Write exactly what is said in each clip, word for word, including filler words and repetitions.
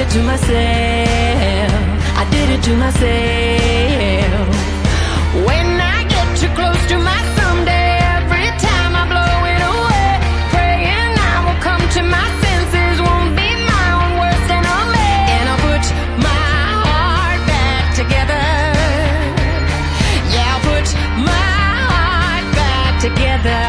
it to myself. I did it to myself. When I get too close to my someday, every time I blow it away, praying I will come to my senses, won't be my own worst enemy. And I'll put my heart back together. Yeah, I'll put my heart back together.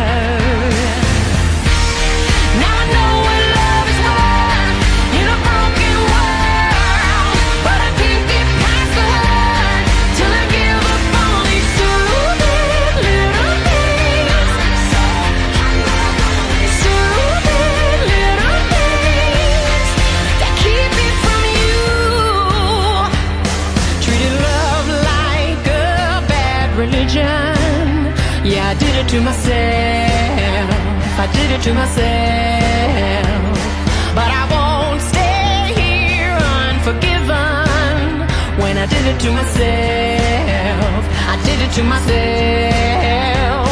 Now I know what love is worth in a broken world, but I can't get past the hurt till I give up on these stupid little things. Stupid little things that keep me from you. Treated love like a bad religion. Yeah, I did it to myself. I did it to myself. But I won't stay here unforgiven. When I did it to myself, I did it to myself.